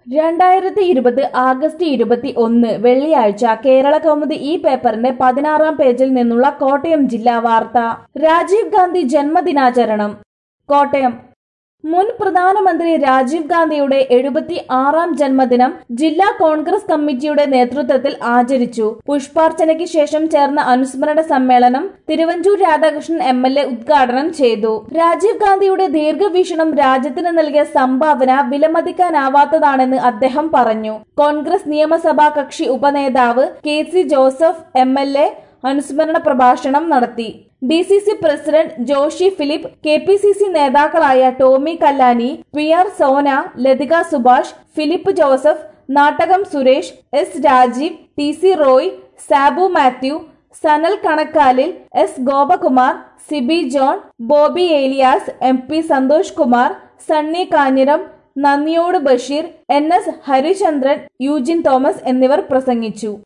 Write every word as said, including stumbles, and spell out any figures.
രണ്ടായിരത്തി ഇരുപത് ആഗസ്റ്റ് ഇരുപത്തി ഒന്ന് വെള്ളിയാഴ്ച കേരള കൗമുദി ഈ പേപ്പറിന്റെ പതിനാറാം പേജിൽ നിന്നുള്ള കോട്ടയം ജില്ലാ വാർത്ത. രാജീവ് ഗാന്ധി ജന്മദിനാചരണം. കോട്ടയം. മുൻ പ്രധാനമന്ത്രി രാജീവ് ഗാന്ധിയുടെ എഴുപത്തി ആറാം ജന്മദിനം ജില്ലാ കോൺഗ്രസ് കമ്മിറ്റിയുടെ നേതൃത്വത്തിൽ ആചരിച്ചു. പുഷ്പാർച്ചനയ്ക്ക് ശേഷം ചേർന്ന അനുസ്മരണ സമ്മേളനം Thiruvanchoor Radhakrishnan M L A ഉദ്ഘാടനം ചെയ്തു. രാജീവ് ഗാന്ധിയുടെ ദീർഘവീക്ഷണം രാജ്യത്തിന് നൽകിയ സംഭാവന വിലമതിക്കാനാവാത്തതാണെന്ന് അദ്ദേഹം പറഞ്ഞു. കോൺഗ്രസ് നിയമസഭാ കക്ഷി ഉപനേതാവ് K C Joseph M L A അനുസ്മരണ പ്രഭാഷണം നടത്തി. D C C president Joshi Philip, K P C C നേതാക്കളായ Tomy Kallani, P R Sona, Lathika Subhash, Philip Joseph, Nattakam Suresh, S Rajeev, T C Roy, Sabu Mathew, Sanal Kanakkalil, S Gopakumar, Siby John, Boby Elias, M P Santhosh Kumar, Sunny Kanjiram, Nandiyode Basheer, N S Harichandran, Eugene Thomas എന്നിവർ പ്രസംഗിച്ചു.